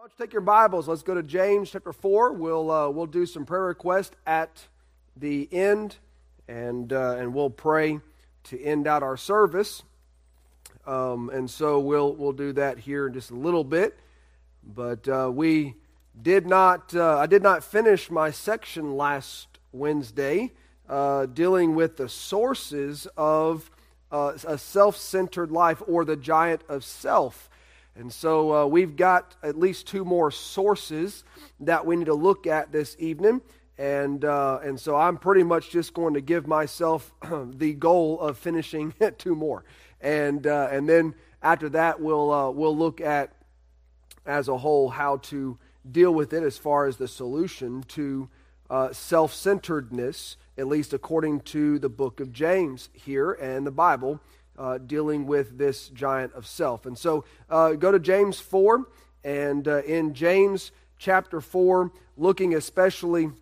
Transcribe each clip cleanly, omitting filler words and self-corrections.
Why don't you take your Bibles? Let's go to James chapter 4. We'll do some prayer requests at the end, and we'll pray to end out our service. And so we'll do that here in just a little bit. But I did not finish my section last Wednesday dealing with the sources of a self-centered life, or the giant of self. And so we've got at least two more sources that we need to look at this evening. And so I'm pretty much just going to give myself the goal of finishing two more. And then after that, we'll look at, as a whole, how to deal with it as far as the solution to self-centeredness, at least according to the book of James here and the Bible, dealing with this giant of self. And so go to James 4, and in James chapter 4, looking especially,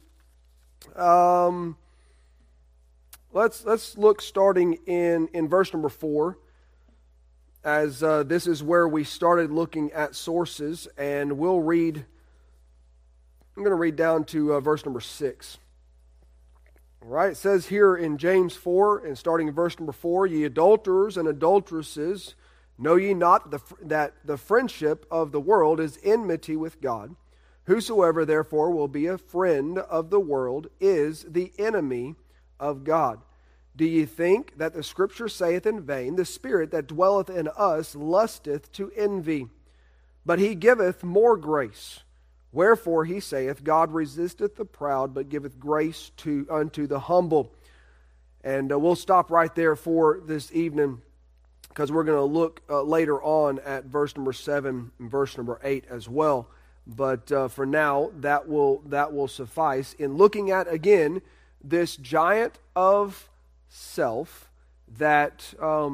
let's look starting in verse number 4, as this is where we started looking at sources, and I'm going to read down to verse number 6. All right, it says here in James 4, and starting in verse number 4, "Ye adulterers and adulteresses, know ye not that the friendship of the world is enmity with God? Whosoever therefore will be a friend of the world is the enemy of God. Do ye think that the Scripture saith in vain, The Spirit that dwelleth in us lusteth to envy? But he giveth more grace. Wherefore he saith, God resisteth the proud, but giveth grace unto the humble." And we'll stop right there for this evening, because we're going to look later on at verse number 7 and verse number 8 as well. But for now, that will suffice in looking at, again, this giant of self that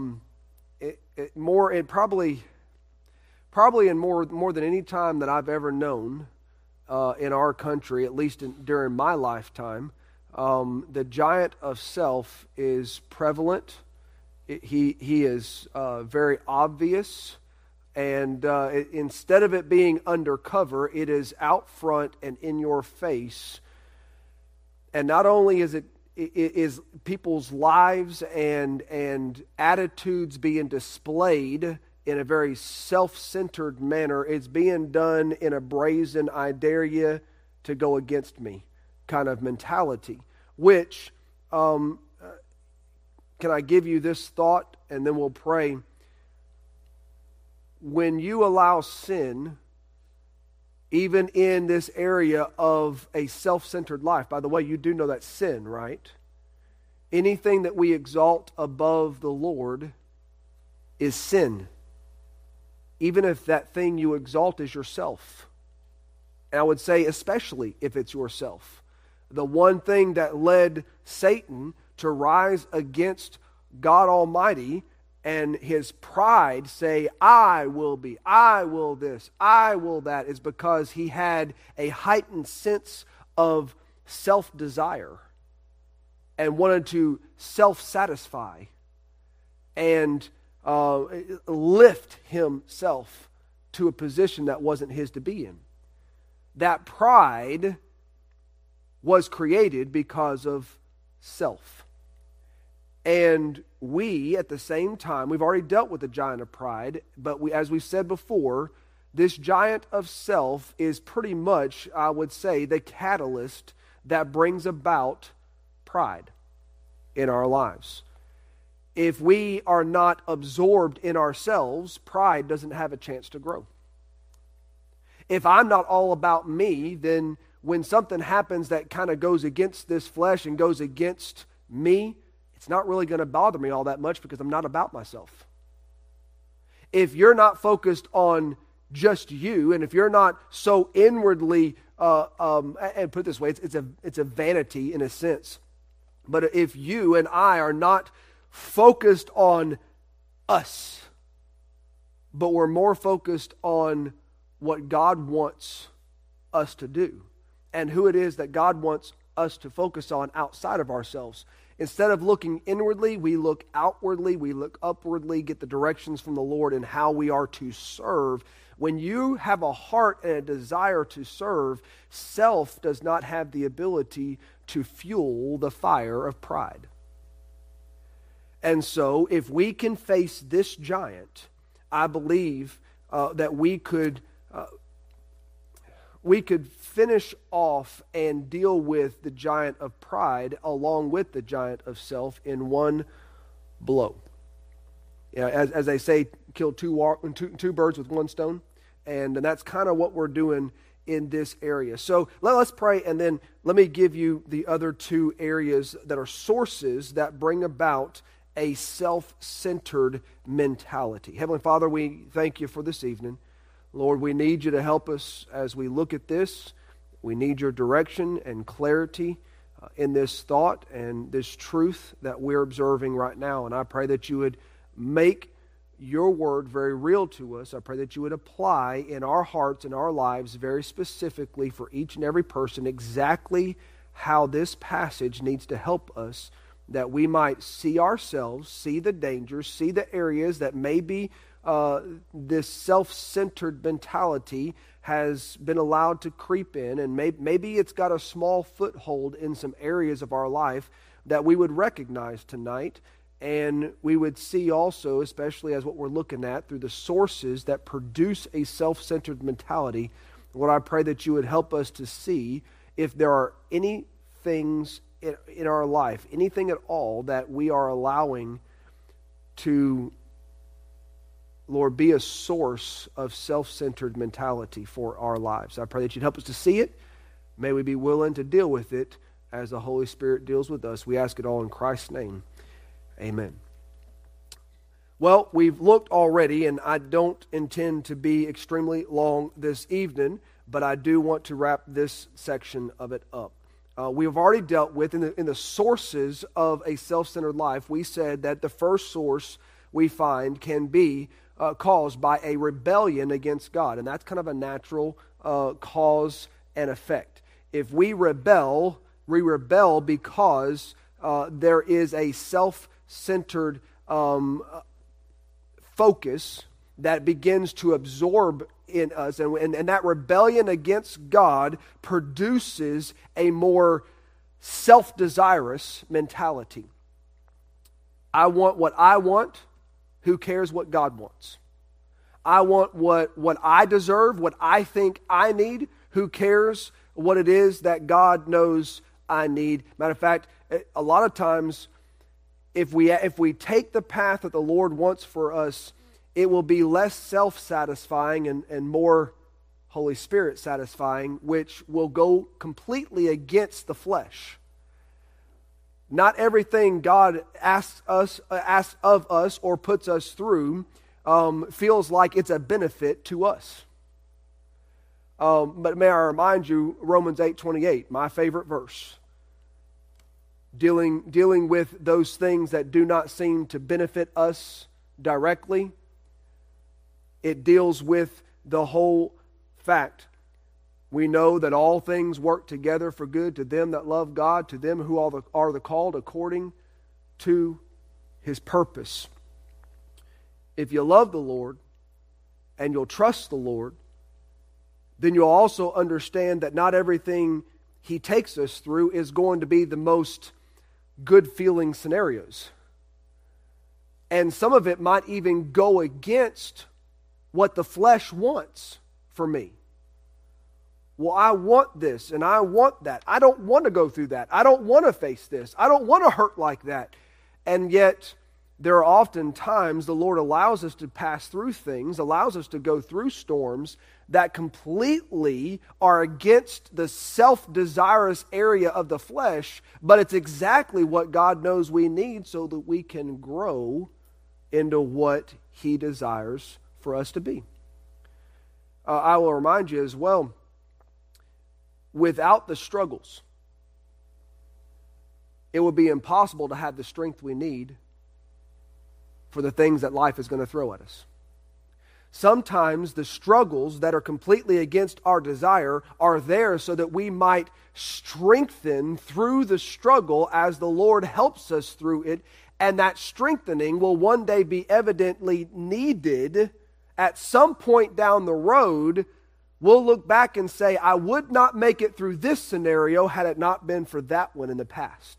probably in more than any time that I've ever known in our country, at least during my lifetime, the giant of self is prevalent. He is very obvious, and instead of it being undercover, it is out front and in your face. And not only is people's lives and attitudes being displayed in a very self-centered manner, it's being done in a brazen, I dare you to go against me kind of mentality. Which, can I give you this thought, and then we'll pray? When you allow sin, even in this area of a self-centered life, by the way, you do know that's sin, right? Anything that we exalt above the Lord is sin, even if that thing you exalt is yourself. And I would say especially if it's yourself. The one thing that led Satan to rise against God Almighty and his pride say, I will be, I will this, I will that, is because he had a heightened sense of self-desire and wanted to self-satisfy and lift himself to a position that wasn't his to be in. That pride was created because of self. And we, at the same time, we've already dealt with the giant of pride, but as we said before, this giant of self is pretty much, I would say, the catalyst that brings about pride in our lives. If we are not absorbed in ourselves, pride doesn't have a chance to grow. If I'm not all about me, then when something happens that kind of goes against this flesh and goes against me, it's not really going to bother me all that much because I'm not about myself. If you're not focused on just you, and if you're not so inwardly, and put it this way, it's a vanity in a sense. But if you and I are not focused on us, but we're more focused on what God wants us to do and who it is that God wants us to focus on outside of ourselves. Instead of looking inwardly, we look outwardly, we look upwardly, get the directions from the Lord and how we are to serve. When you have a heart and a desire to serve, self does not have the ability to fuel the fire of pride. And so, if we can face this giant, I believe that we could finish off and deal with the giant of pride along with the giant of self in one blow. Yeah, as they say, kill two birds with one stone, and that's kind of what we're doing in this area. So let's pray, and then let me give you the other two areas that are sources that bring about a self-centered mentality. Heavenly Father, we thank you for this evening. Lord, we need you to help us as we look at this. We need your direction and clarity in this thought and this truth that we're observing right now. And I pray that you would make your word very real to us. I pray that you would apply in our hearts and our lives very specifically for each and every person exactly how this passage needs to help us, that we might see ourselves, see the dangers, see the areas that maybe this self-centered mentality has been allowed to creep in, and maybe it's got a small foothold in some areas of our life that we would recognize tonight, and we would see also, especially as what we're looking at, through the sources that produce a self-centered mentality. Lord, I pray that you would help us to see if there are any things in our life, anything at all that we are allowing to, Lord, be a source of self-centered mentality for our lives. I pray that you'd help us to see it. May we be willing to deal with it as the Holy Spirit deals with us. We ask it all in Christ's name. Amen. Well, we've looked already, and I don't intend to be extremely long this evening, but I do want to wrap this section of it up. We have already dealt with, in the sources of a self-centered life, we said that the first source we find can be caused by a rebellion against God. And that's kind of a natural cause and effect. If we rebel because there is a self-centered focus that begins to absorb in us, and that rebellion against God produces a more self-desirous mentality. I want what I want. Who cares what God wants? I want what I deserve, what I think I need. Who cares what it is that God knows I need? Matter of fact, a lot of times, if we take the path that the Lord wants for us, it will be less self-satisfying and more Holy Spirit satisfying, which will go completely against the flesh. Not everything God asks of us or puts us through feels like it's a benefit to us. But may I remind you, Romans 8:28, my favorite verse, dealing with those things that do not seem to benefit us directly. It deals with the whole fact. We know that all things work together for good to them that love God, to them who are the called according to His purpose. If you love the Lord and you'll trust the Lord, then you'll also understand that not everything He takes us through is going to be the most good-feeling scenarios. And some of it might even go against what the flesh wants for me. Well, I want this and I want that. I don't want to go through that. I don't want to face this. I don't want to hurt like that. And yet, there are often times the Lord allows us to pass through things, allows us to go through storms that completely are against the self-desirous area of the flesh, but it's exactly what God knows we need so that we can grow into what He desires for us to be. I will remind you as well, without the struggles, it would be impossible to have the strength we need for the things that life is going to throw at us. Sometimes the struggles that are completely against our desire are there so that we might strengthen through the struggle as the Lord helps us through it, and that strengthening will one day be evidently needed at some point down the road. We'll look back and say, I would not make it through this scenario had it not been for that one in the past.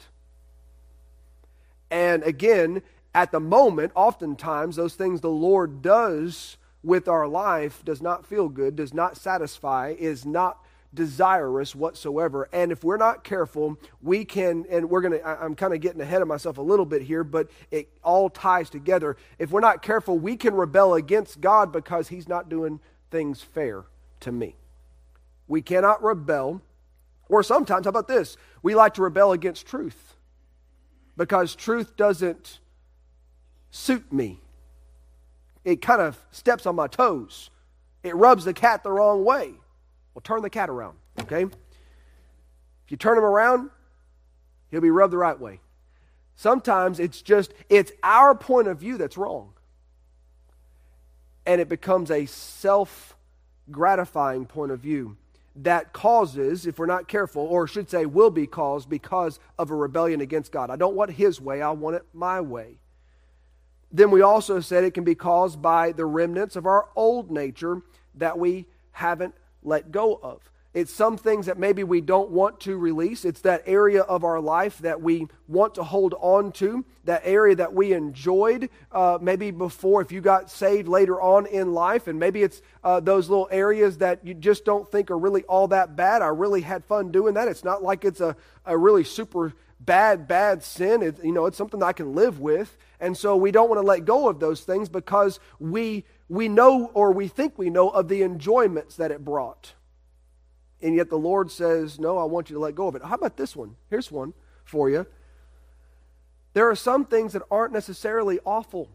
And again, at the moment, oftentimes those things the Lord does with our life does not feel good, does not satisfy, is not desirous whatsoever. And if we're not careful, we can, and I'm kind of getting ahead of myself a little bit here, but it all ties together. If we're not careful, we can rebel against God because He's not doing things fair to me. We cannot rebel, or sometimes, how about this? We like to rebel against truth because truth doesn't suit me. It kind of steps on my toes. It rubs the cat the wrong way. Well, turn the cat around, okay? If you turn him around, he'll be rubbed the right way. Sometimes it's our point of view that's wrong. And it becomes a self-gratifying point of view that causes, if we're not careful, or should say will be caused because of a rebellion against God. I don't want His way, I want it my way. Then we also said it can be caused by the remnants of our old nature that we haven't let go of. It's some things that maybe we don't want to release. It's that area of our life that we want to hold on to, that area that we enjoyed maybe before, if you got saved later on in life, and maybe it's those little areas that you just don't think are really all that bad. I really had fun doing that. It's not like it's a really super bad sin. It's something that I can live with. And so we don't want to let go of those things because we know, or we think we know, of the enjoyments that it brought. And yet the Lord says, no, I want you to let go of it. How about this one? Here's one for you. There are some things that aren't necessarily awful.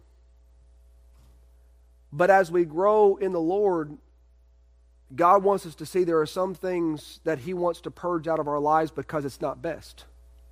But as we grow in the Lord, God wants us to see there are some things that He wants to purge out of our lives because it's not best.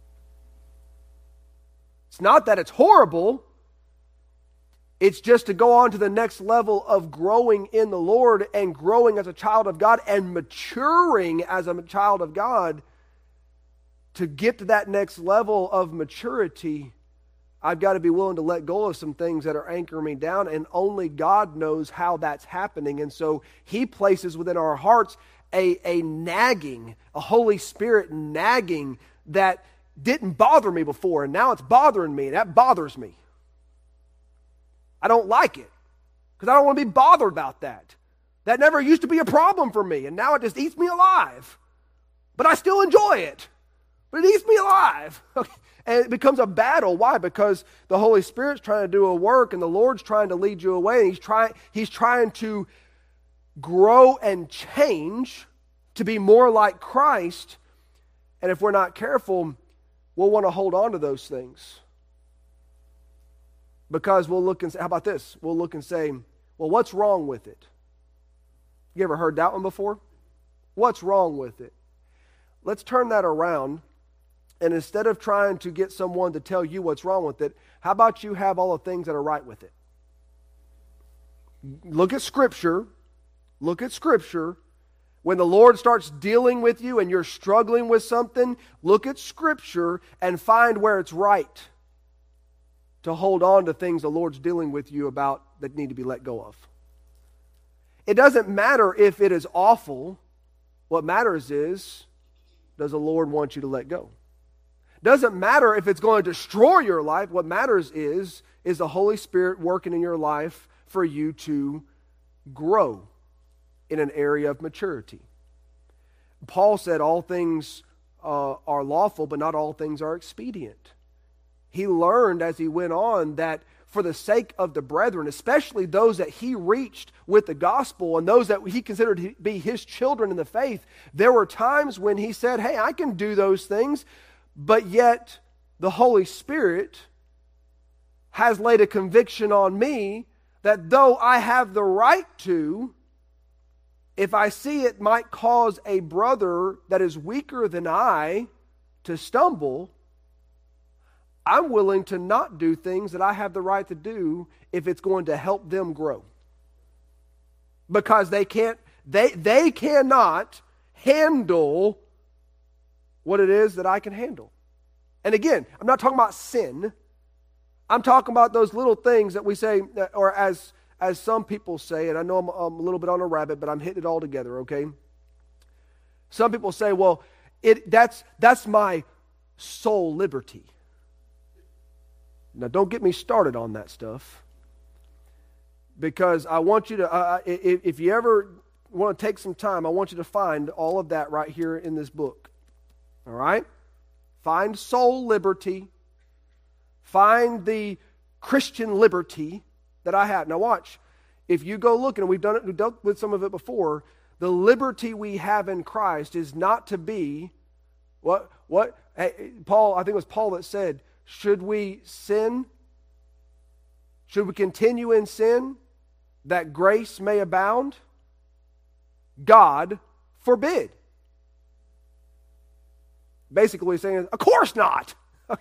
It's not that it's horrible. It's just to go on to the next level of growing in the Lord and growing as a child of God and maturing as a child of God. To get to that next level of maturity, I've got to be willing to let go of some things that are anchoring me down, and only God knows how that's happening. And so He places within our hearts a nagging, a Holy Spirit nagging that didn't bother me before, and now it's bothering me, and that bothers me. I don't like it because I don't want to be bothered about that. That never used to be a problem for me, and now it just eats me alive. But I still enjoy it. But it eats me alive. And it becomes a battle. Why? Because the Holy Spirit's trying to do a work, and the Lord's trying to lead you away, and He's trying to grow and change to be more like Christ. And if we're not careful, we'll want to hold on to those things. Because we'll look and say, how about this? We'll look and say, well, what's wrong with it? You ever heard that one before? What's wrong with it? Let's turn that around, and instead of trying to get someone to tell you what's wrong with it, how about you have all the things that are right with it? Look at Scripture. Look at Scripture. When the Lord starts dealing with you and you're struggling with something, look at Scripture and find where it's right to hold on to things the Lord's dealing with you about that need to be let go of. It doesn't matter if it is awful. What matters is, does the Lord want you to let go? Doesn't matter if it's going to destroy your life. What matters is the Holy Spirit working in your life for you to grow in an area of maturity. Paul said all things are lawful, but not all things are expedient. He learned as he went on that for the sake of the brethren, especially those that he reached with the gospel and those that he considered to be his children in the faith, there were times when he said, hey, I can do those things, but yet the Holy Spirit has laid a conviction on me that though I have the right to, if I see it might cause a brother that is weaker than I to stumble, I'm willing to not do things that I have the right to do if it's going to help them grow. because they cannot handle what it is that I can handle. And again, I'm not talking about sin. I'm talking about those little things that we say, or as some people say, and I know I'm a little bit on a rabbit, but I'm hitting it all together, okay? Some people say, well, that's my soul liberty. Now, don't get me started on that stuff, because I want you to, if you ever want to take some time, I want you to find all of that right here in this book. All right? Find soul liberty. Find the Christian liberty that I have. Now watch. If you go looking, and we've dealt with some of it before, the liberty we have in Christ is not to be what Paul, I think it was Paul that said, should we sin? Should we continue in sin that grace may abound? God forbid. Basically what he's saying is, of course not.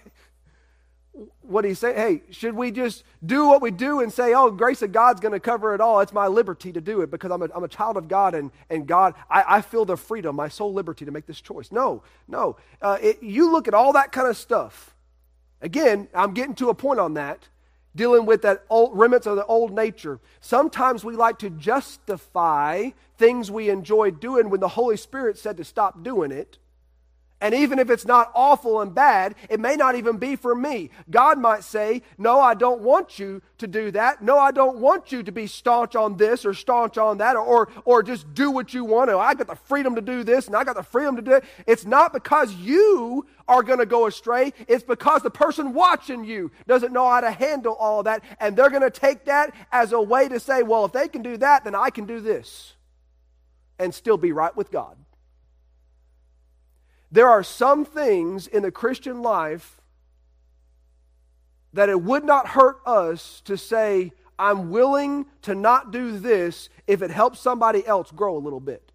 What he's saying, hey, should we just do what we do and say, oh, grace of God's going to cover it all? It's my liberty to do it because I'm a child of God, and God, I feel the freedom, my soul liberty to make this choice. No. You look at all that kind of stuff. Again, I'm getting to a point on that, dealing with that old remnants of the old nature. Sometimes we like to justify things we enjoy doing when the Holy Spirit said to stop doing it. And even if it's not awful and bad, it may not even be for me. God might say, no, I don't want you to do that. No, I don't want you to be staunch on this or staunch on that, or just do what you want to. I got the freedom to do this and I got the freedom to do it. It's not because you are going to go astray. It's because the person watching you doesn't know how to handle all of that. And they're going to take that as a way to say, well, if they can do that, then I can do this and still be right with God. There are some things in the Christian life that it would not hurt us to say, I'm willing to not do this if it helps somebody else grow a little bit.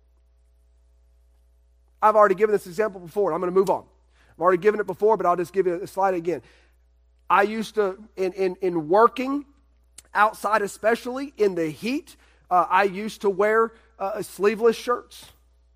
I've already given this example before, and I'm going to move on. I've already given it before, but I'll just give you a slide again. I used to, in working outside, especially in the heat, I used to wear sleeveless shirts.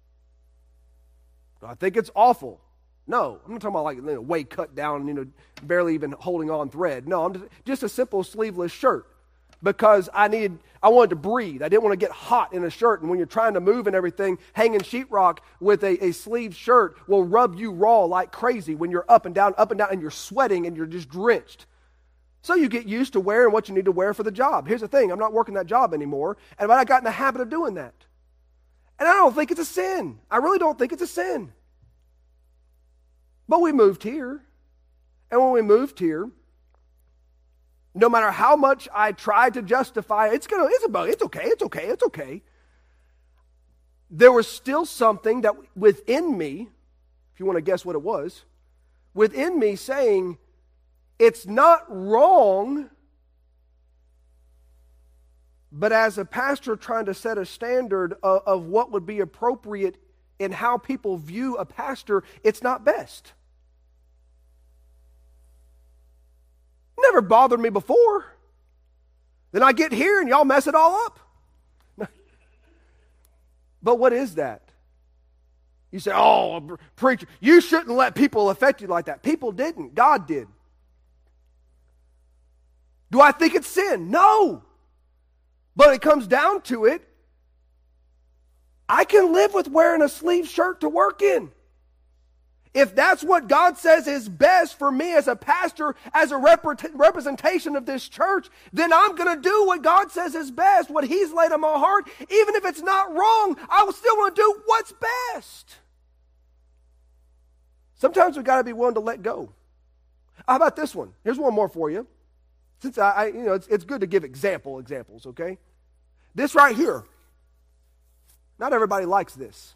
I think it's awful. No, I'm not talking about like way cut down, barely even holding on thread. No, I'm just a simple sleeveless shirt because I wanted to breathe. I didn't want to get hot in a shirt. And when you're trying to move and everything, hanging sheetrock with a sleeved shirt will rub you raw like crazy when you're up and down, and you're sweating and you're just drenched. So you get used to wearing what you need to wear for the job. Here's the thing, I'm not working that job anymore, but I got in the habit of doing that. And I don't think it's a sin. I really don't think it's a sin. But we moved here. And when we moved here, no matter how much I tried to justify, it's okay. There was still something that within me, if you want to guess what it was, within me saying, it's not wrong. But as a pastor trying to set a standard of what would be appropriate in how people view a pastor, it's not best. Never bothered me before. Then I get here and y'all mess it all up. But what is that? You say, oh, preacher, you shouldn't let people affect you like that. People didn't. God did. Do I think it's sin? No. But it comes down to it, I can live with wearing a sleeve shirt to work in. If that's what God says is best for me as a pastor, as a representation of this church, then I'm going to do what God says is best, what He's laid on my heart. Even if it's not wrong, I will still want to do what's best. Sometimes we've got to be willing to let go. How about this one? Here's one more for you. Since it's good to give examples, okay? This right here. Not everybody likes this.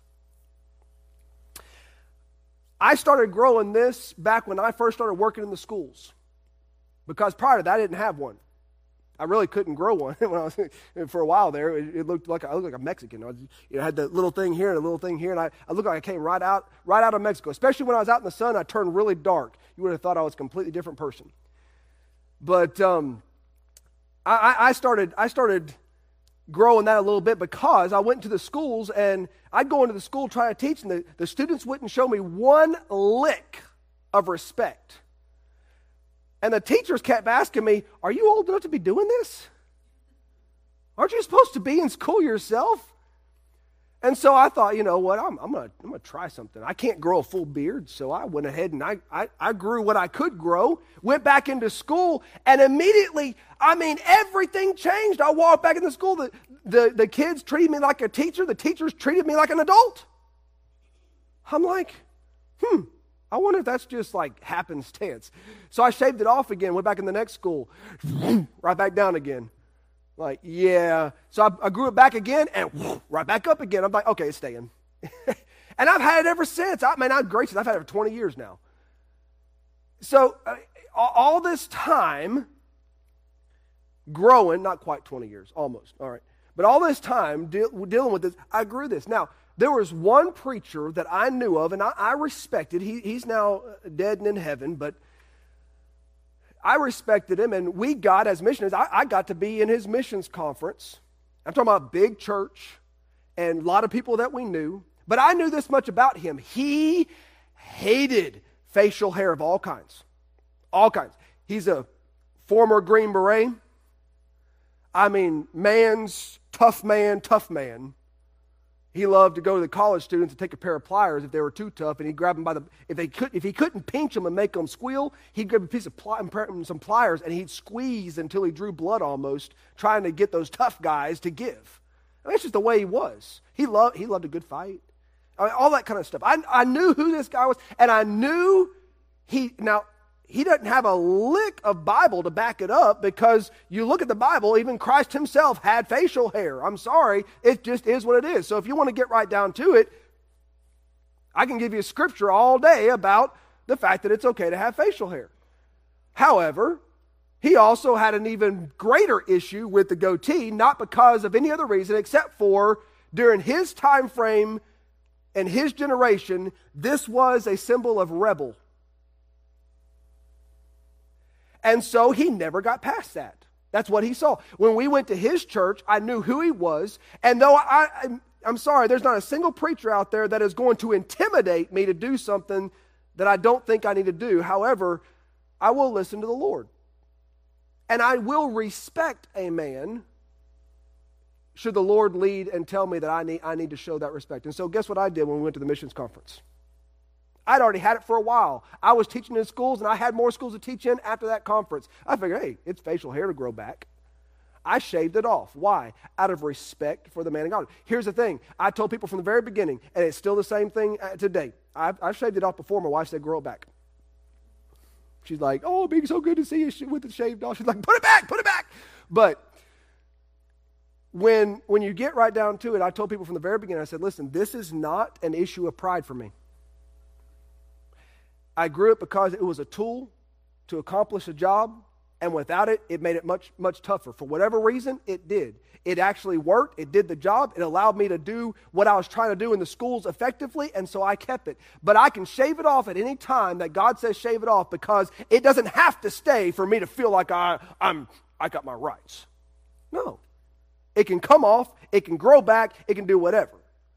I started growing this back when I first started working in the schools. Because prior to that, I didn't have one. I really couldn't grow one when I was for a while there. It looked like I looked like a Mexican. I had that little thing here and a little thing here, and I looked like I came right out of Mexico. Especially when I was out in the sun, I turned really dark. You would have thought I was a completely different person. But I started grow in that a little bit because I went to the schools and I'd go into the school trying to teach, and the students wouldn't show me one lick of respect. And the teachers kept asking me, are you old enough to be doing this? Aren't you supposed to be in school yourself? And so I thought, you know what, I'm gonna try something. I can't grow a full beard, so I went ahead and I grew what I could grow, went back into school, and immediately, everything changed. I walked back into school, the kids treated me like a teacher, the teachers treated me like an adult. I'm like, I wonder if that's just like happenstance. So I shaved it off again, went back in the next school, right back down again. Like, yeah. So I grew it back again and right back up again. I'm like, okay, it's staying. And I've had it ever since. I'm gracious. I've had it for 20 years now. So all this time growing, not quite 20 years, almost, all right. But all this time dealing with this, I grew this. Now, there was one preacher that I knew of, and I respected. He's now dead and in heaven, but I respected him, and we got, as missionaries, I got to be in his missions conference. I'm talking about a big church and a lot of people that we knew. But I knew this much about him. He hated facial hair of all kinds. All kinds. He's a former Green Beret. Man's tough man. He loved to go to the college students and take a pair of pliers if they were too tough, and he'd grab them by if he couldn't pinch them and make them squeal, he'd grab a piece of some pliers and he'd squeeze until he drew blood almost, trying to get those tough guys to give. That's just the way he was. He loved a good fight. All that kind of stuff. I knew who this guy was, and I knew he doesn't have a lick of Bible to back it up, because you look at the Bible, even Christ himself had facial hair. I'm sorry, it just is what it is. So if you want to get right down to it, I can give you a scripture all day about the fact that it's okay to have facial hair. However, he also had an even greater issue with the goatee, not because of any other reason except for during his time frame and his generation, this was a symbol of rebel. And so he never got past that. That's what he saw. When we went to his church, I knew who he was. And though I'm sorry, there's not a single preacher out there that is going to intimidate me to do something that I don't think I need to do. However, I will listen to the Lord. And I will respect a man should the Lord lead and tell me that I need to show that respect. And so guess what I did when we went to the missions conference? I'd already had it for a while. I was teaching in schools, and I had more schools to teach in after that conference. I figured, hey, it's facial hair to grow back. I shaved it off. Why? Out of respect for the man of God. Here's the thing. I told people from the very beginning, and it's still the same thing today. I've shaved it off before. My wife said, grow it back. She's like, oh, it'd be so good to see you with it shaved off. She's like, put it back. But when you get right down to it, I told people from the very beginning, I said, listen, this is not an issue of pride for me. I grew it because it was a tool to accomplish a job, and without it, it made it much, much tougher. For whatever reason, it did. It actually worked. It did the job. It allowed me to do what I was trying to do in the schools effectively, and so I kept it. But I can shave it off at any time that God says shave it off, because it doesn't have to stay for me to feel like I got my rights. No. It can come off. It can grow back. It can do whatever.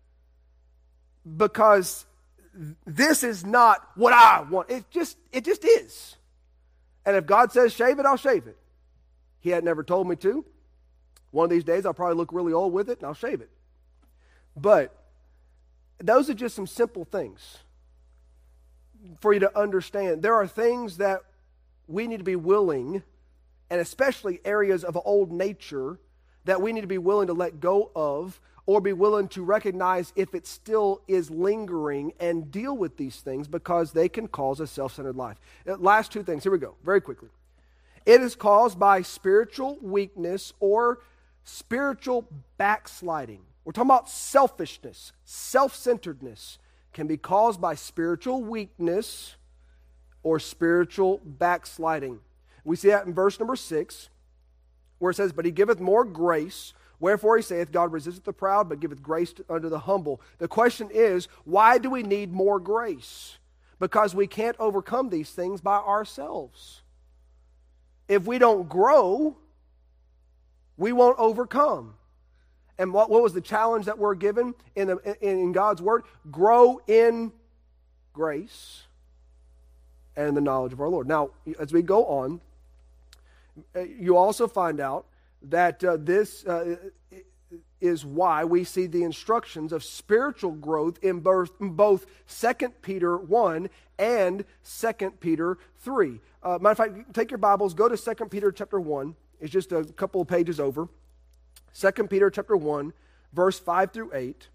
Because this is not what I want. It just is. And if God says shave it, I'll shave it. He had never told me to. One of these days, I'll probably look really old with it, and I'll shave it. But those are just some simple things for you to understand. There are things that we need to be willing, and especially areas of old nature, that we need to be willing to let go of, or be willing to recognize if it still is lingering and deal with these things, because they can cause a self-centered life. Last two things. Here we go. Very quickly. It is caused by spiritual weakness or spiritual backsliding. We're talking about selfishness. Self-centeredness can be caused by spiritual weakness or spiritual backsliding. We see that in verse number 6, where it says, but he giveth more grace. Wherefore he saith, God resisteth the proud, but giveth grace unto the humble. The question is, why do we need more grace? Because we can't overcome these things by ourselves. If we don't grow, we won't overcome. And what was the challenge that we're given in God's Word? Grow in grace and the knowledge of our Lord. Now, as we go on, you also find out that this is why we see the instructions of spiritual growth in both 2 Peter 1 and 2 Peter 3. Matter of fact, take your Bibles, go to 2 Peter chapter 1. It's just a couple of pages over. 2 Peter chapter 1, verse 5 through 8.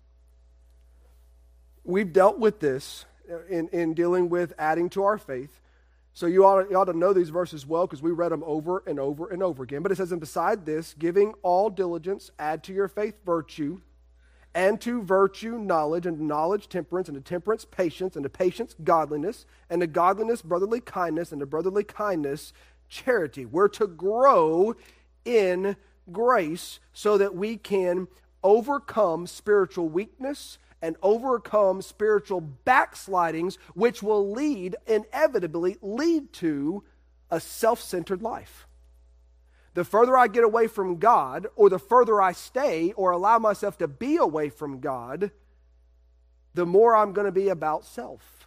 We've dealt with this in dealing with adding to our faith. So you ought to know these verses well because we read them over and over and over again. But it says, and beside this, giving all diligence, add to your faith virtue, and to virtue knowledge, and to knowledge temperance, and to temperance patience, and to patience godliness, and to godliness brotherly kindness, and to brotherly kindness charity. We're to grow in grace so that we can overcome spiritual weakness and overcome spiritual backslidings, which will inevitably lead to a self-centered life. The further I get away from God, or the further I stay or allow myself to be away from God, the more I'm going to be about self.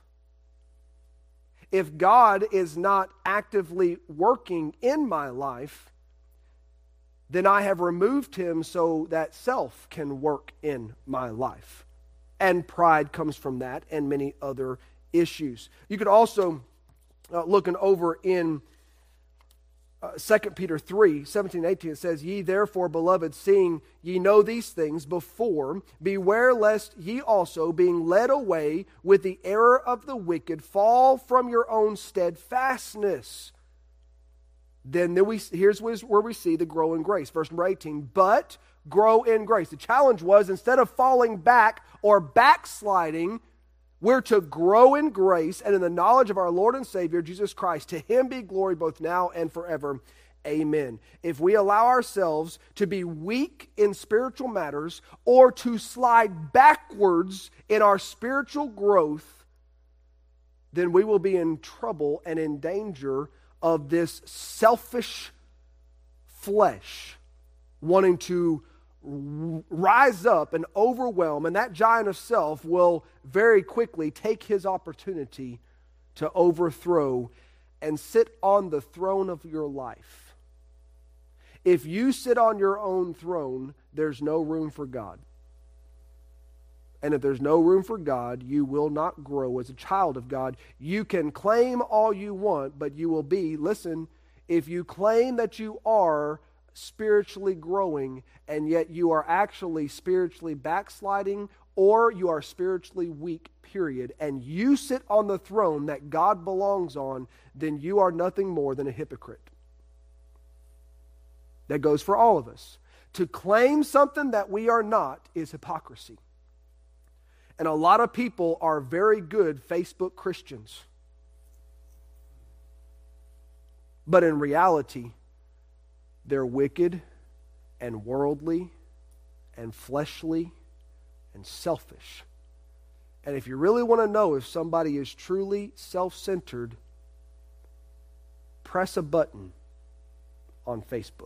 If God is not actively working in my life, then I have removed him so that self can work in my life. And pride comes from that and many other issues. You could also, looking over in 2 Peter 3, 17, 18, it says, Ye therefore, beloved, seeing ye know these things before, beware lest ye also, being led away with the error of the wicked, fall from your own steadfastness. Then here's where we see the grow in grace. Verse number 18, but grow in grace. The challenge was, instead of falling back or backsliding, we're to grow in grace and in the knowledge of our Lord and Savior, Jesus Christ. To him be glory both now and forever. Amen. If we allow ourselves to be weak in spiritual matters or to slide backwards in our spiritual growth, then we will be in trouble and in danger of this selfish flesh wanting to rise up and overwhelm, and that giant of self will very quickly take his opportunity to overthrow and sit on the throne of your life. If you sit on your own throne, there's no room for God. And if there's no room for God, you will not grow as a child of God. You can claim all you want, but you will be, listen, if you claim that you are spiritually growing and yet you are actually spiritually backsliding, or you are spiritually weak, period, and you sit on the throne that God belongs on, then you are nothing more than a hypocrite. That goes for all of us. To claim something that we are not is hypocrisy. And a lot of people are very good Facebook Christians. But in reality, they're wicked and worldly and fleshly and selfish. And if you really want to know if somebody is truly self-centered, press a button on Facebook.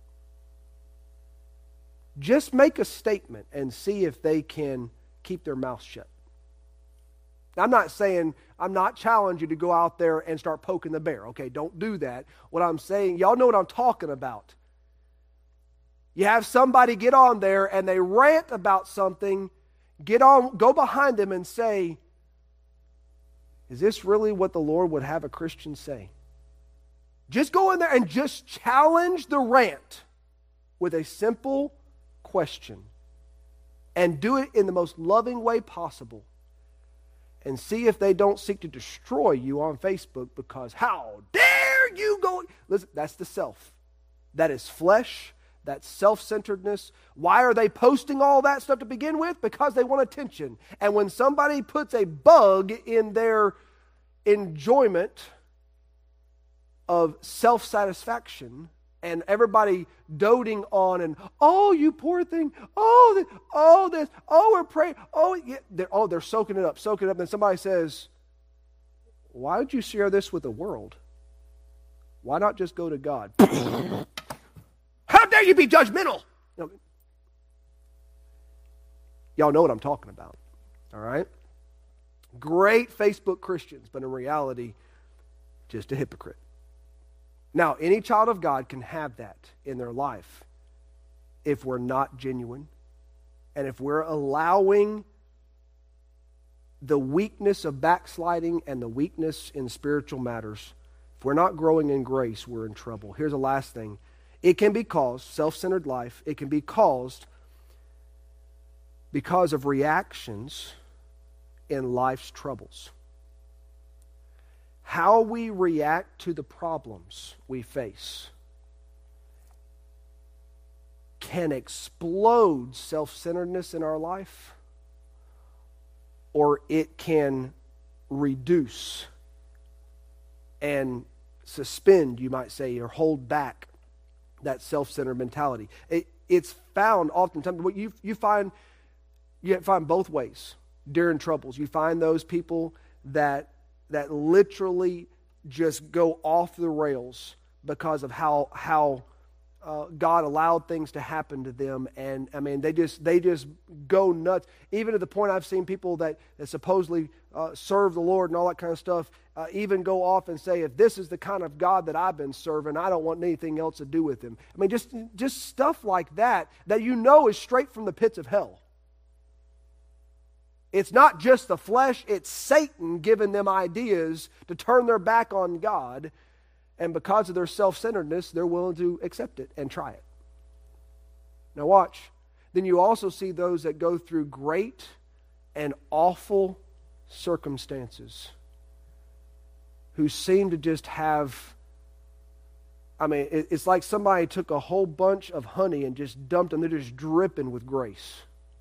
Just make a statement and see if they can keep their mouth shut. I'm not challenging you to go out there and start poking the bear. Okay, don't do that. What I'm saying, y'all know what I'm talking about. You have somebody get on there and they rant about something, go behind them and say, is this really what the Lord would have a Christian say? Just go in there and just challenge the rant with a simple question. And do it in the most loving way possible. And see if they don't seek to destroy you on Facebook, because how dare you go... Listen, that's the self. That is flesh. That's self-centeredness. Why are they posting all that stuff to begin with? Because they want attention. And when somebody puts a bug in their enjoyment of self-satisfaction, and everybody doting on and, oh, you poor thing, oh, this, oh, we're praying, they're soaking it up. Then somebody says, why would you share this with the world? Why not just go to God? How dare you be judgmental? Y'all know what I'm talking about. All right? Great Facebook Christians, but in reality, just a hypocrite. Now, any child of God can have that in their life if we're not genuine and if we're allowing the weakness of backsliding and the weakness in spiritual matters. If we're not growing in grace, we're in trouble. Here's the last thing. It can be caused, self-centered life, it can be caused because of reactions in life's troubles. How we react to the problems we face can explode self-centeredness in our life, or it can reduce and suspend, you might say, or hold back that self-centered mentality. It's found oftentimes. What you find both ways during troubles. You find those people that literally just go off the rails because of how God allowed things to happen to them, and I mean they just go nuts. Even to the point I've seen people that supposedly serve the Lord and all that kind of stuff, even go off and say, if this is the kind of God that I've been serving, I don't want anything else to do with him. I mean, just stuff like that you know is straight from the pits of hell. It's not just the flesh, it's Satan giving them ideas to turn their back on God. And because of their self-centeredness, they're willing to accept it and try it. Now watch. Then you also see those that go through great and awful circumstances who seem to just have, I mean, it's like somebody took a whole bunch of honey and just dumped them. They're just dripping with grace.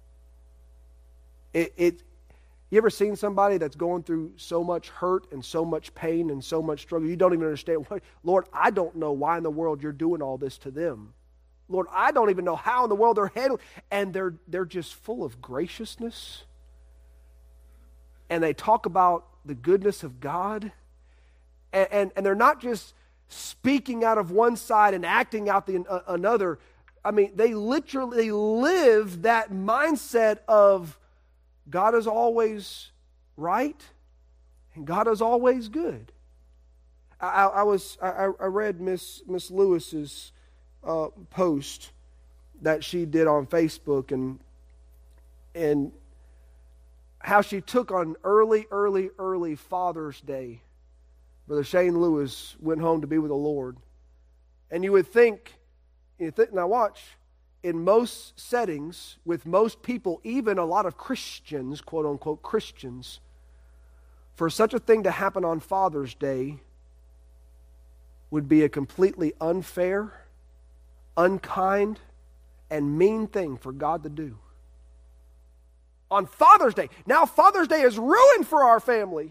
You ever seen somebody that's going through so much hurt and so much pain and so much struggle? You don't even understand. Lord, I don't know why in the world you're doing all this to them. Lord, I don't even know how in the world they're handling. And they're just full of graciousness. And they talk about the goodness of God. And they're not just speaking out of one side and acting out another. I mean, they literally live that mindset of God is always right, and God is always good. I read Miss Lewis's post that she did on Facebook, and how she took on early Father's Day. Brother Shane Lewis went home to be with the Lord, and you would think, now watch. In most settings, with most people, even a lot of Christians, quote-unquote Christians, for such a thing to happen on Father's Day would be a completely unfair, unkind, and mean thing for God to do. On Father's Day. Now Father's Day is ruined for our family.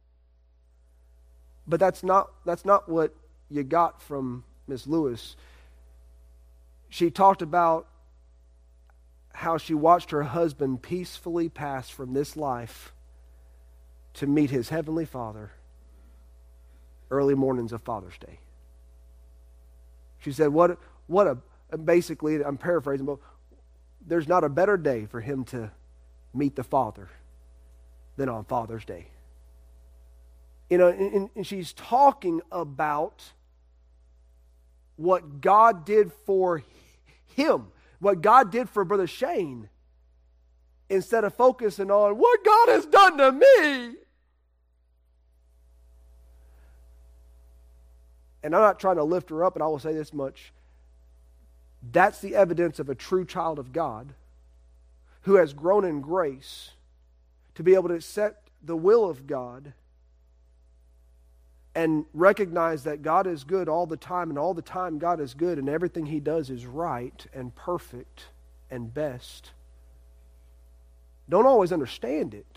But that's not what you got from Miss Lewis. She talked about how she watched her husband peacefully pass from this life to meet his heavenly Father early mornings of Father's Day. She said, basically, I'm paraphrasing, but there's not a better day for him to meet the Father than on Father's Day. You know, and she's talking about what God did for him, what God did for Brother Shane, instead of focusing on what God has done to me. And I'm not trying to lift her up, but I will say this much. That's the evidence of a true child of God who has grown in grace to be able to accept the will of God and recognize that God is good all the time, and all the time God is good, and everything he does is right and perfect and best. Don't always understand it.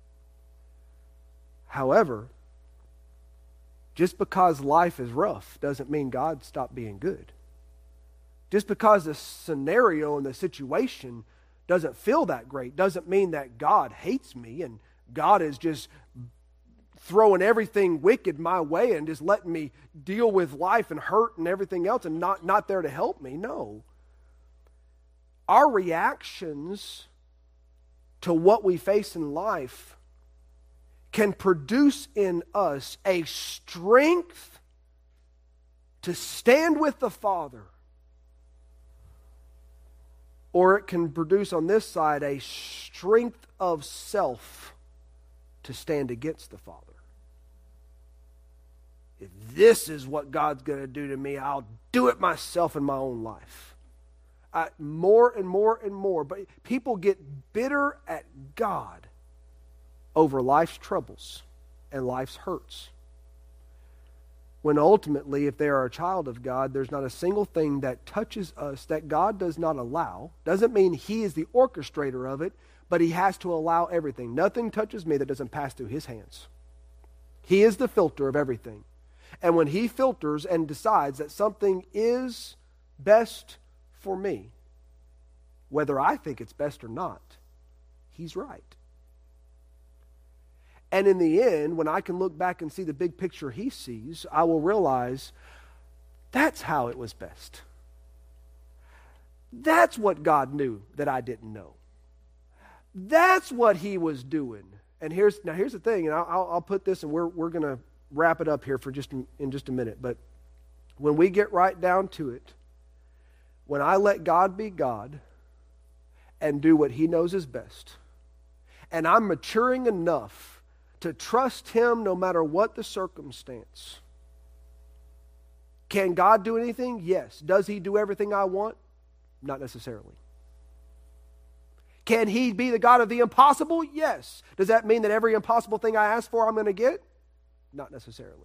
However, just because life is rough doesn't mean God stopped being good. Just because the scenario and the situation doesn't feel that great doesn't mean that God hates me and God is just throwing everything wicked my way and just letting me deal with life and hurt and everything else and not there to help me. No. Our reactions to what we face in life can produce in us a strength to stand with the Father, or it can produce on this side a strength of self to stand against the Father. If this is what God's going to do to me, I'll do it myself in my own life. More and more and more. But people get bitter at God over life's troubles and life's hurts. When ultimately, if they are a child of God, there's not a single thing that touches us that God does not allow. Doesn't mean He is the orchestrator of it, but He has to allow everything. Nothing touches me that doesn't pass through His hands. He is the filter of everything. And when He filters and decides that something is best for me, whether I think it's best or not, He's right. And in the end, when I can look back and see the big picture He sees, I will realize that's how it was best. That's what God knew that I didn't know. That's what He was doing. And here's the thing, and I'll put this, and we're going to wrap it up here for in just a minute. But when we get right down to it, when I let God be God and do what He knows is best, and I'm maturing enough to trust Him no matter what the circumstance. Can God do anything? Yes. Does He do everything I want? Not necessarily. Can He be the God of the impossible? Yes. Does that mean that every impossible thing I ask for I'm going to get? Not necessarily.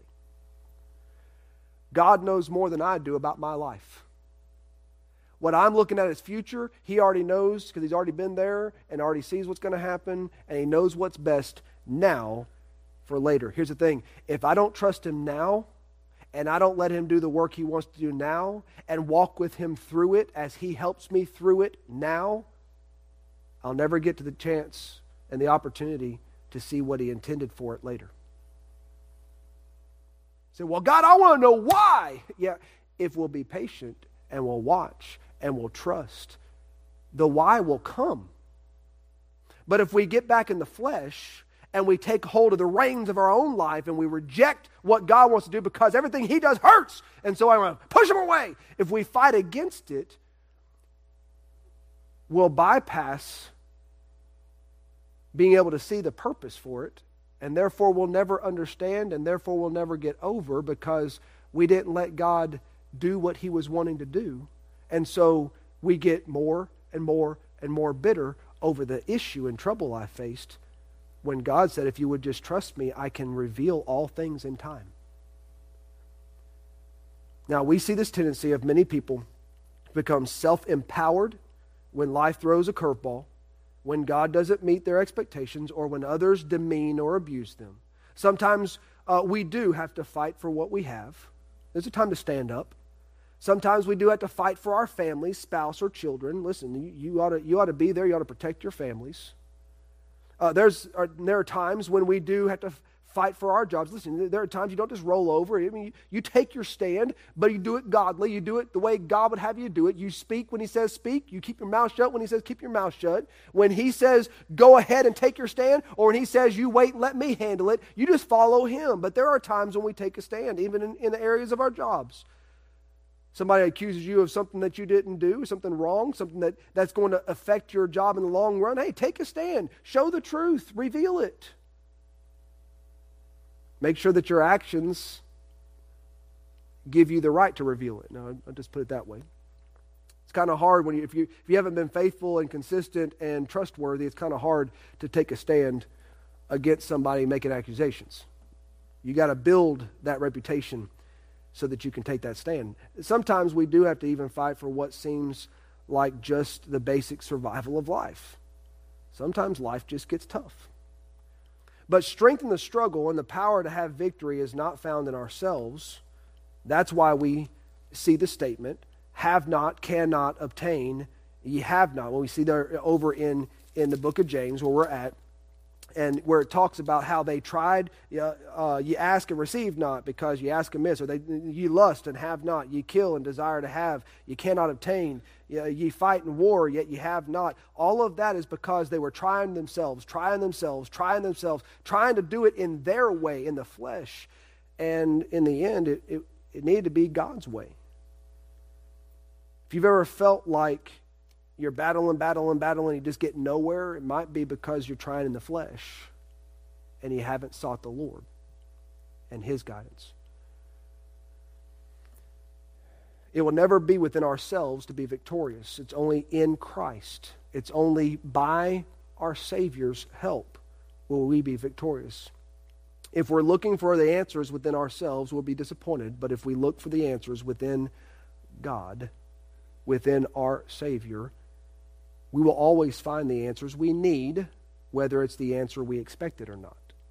God knows more than I do about my life. What I'm looking at as future, He already knows because He's already been there and already sees what's going to happen, and He knows what's best now for later. Here's the thing. If I don't trust Him now, and I don't let Him do the work He wants to do now, and walk with Him through it as He helps me through it now, I'll never get to the chance and the opportunity to see what He intended for it later. Say, well, God, I want to know why. Yeah, if we'll be patient and we'll watch and we'll trust, the why will come. But if we get back in the flesh and we take hold of the reins of our own life and we reject what God wants to do because everything He does hurts, and so I want to push Him away. If we fight against it, we'll bypass being able to see the purpose for it, and therefore we'll never understand, and therefore we'll never get over because we didn't let God do what He was wanting to do. And so we get more and more and more bitter over the issue and trouble I faced when God said, if you would just trust me, I can reveal all things in time. Now, we see this tendency of many people to become self-empowered when life throws a curveball, when God doesn't meet their expectations, or when others demean or abuse them. Sometimes we do have to fight for what we have. There's a time to stand up. Sometimes we do have to fight for our families, spouse, or children. Listen, you ought to be there. You ought to protect your families. There are times when we do have to fight for our jobs. Listen, there are times you don't just roll over. I mean, you take your stand, but you do it godly. You do it the way God would have you do it. You speak when He says speak. You keep your mouth shut when He says keep your mouth shut. When He says go ahead and take your stand, or when He says you wait and let me handle it, you just follow Him. But there are times when we take a stand, even in the areas of our jobs. Somebody accuses you of something that you didn't do, something wrong, something that's going to affect your job in the long run. Hey, take a stand. Show the truth. Reveal it. Make sure that your actions give you the right to reveal it. No, I'll just put it that way. It's kind of hard if you haven't been faithful and consistent and trustworthy. It's kind of hard to take a stand against somebody making accusations. You got to build that reputation so that you can take that stand. Sometimes we do have to even fight for what seems like just the basic survival of life. Sometimes life just gets tough. But strength in the struggle and the power to have victory is not found in ourselves. That's why we see the statement, have not, cannot obtain, ye have not. When we see there over in the book of James where we're at, and where it talks about how they tried, you ask and receive not because you ask amiss, or you lust and have not, you kill and desire to have, you cannot obtain, ye fight in war, yet ye have not. All of that is because they were trying themselves, trying to do it in their way, in the flesh. And in the end, it needed to be God's way. If you've ever felt like you're battling, you just get nowhere, it might be because you're trying in the flesh and you haven't sought the Lord and His guidance. It will never be within ourselves to be victorious. It's only in Christ. It's only by our Savior's help will we be victorious. If we're looking for the answers within ourselves, we'll be disappointed. But if we look for the answers within God, within our Savior, we will always find the answers we need, whether it's the answer we expected or not.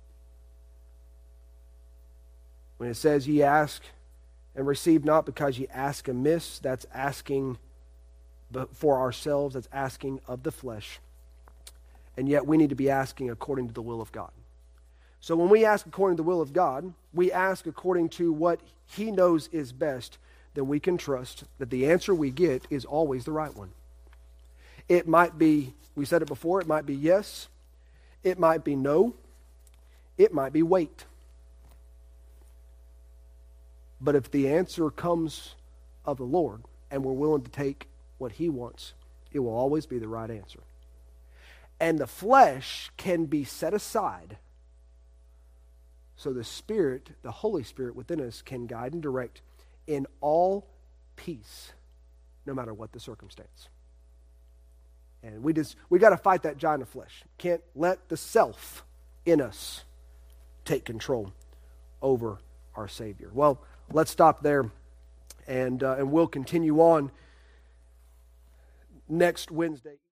When it says ye ask and receive not because ye ask amiss, that's asking for ourselves, that's asking of the flesh. And yet we need to be asking according to the will of God. So when we ask according to the will of God, we ask according to what He knows is best, then we can trust that the answer we get is always the right one. It might be, we said it before, it might be yes, it might be no, it might be wait. But if the answer comes of the Lord and we're willing to take what He wants, it will always be the right answer. And the flesh can be set aside so the Spirit, the Holy Spirit within us, can guide and direct in all peace, no matter what the circumstance. And we got to fight that giant of flesh. Can't let the self in us take control over our Savior. Well, let's stop there, and we'll continue on next Wednesday.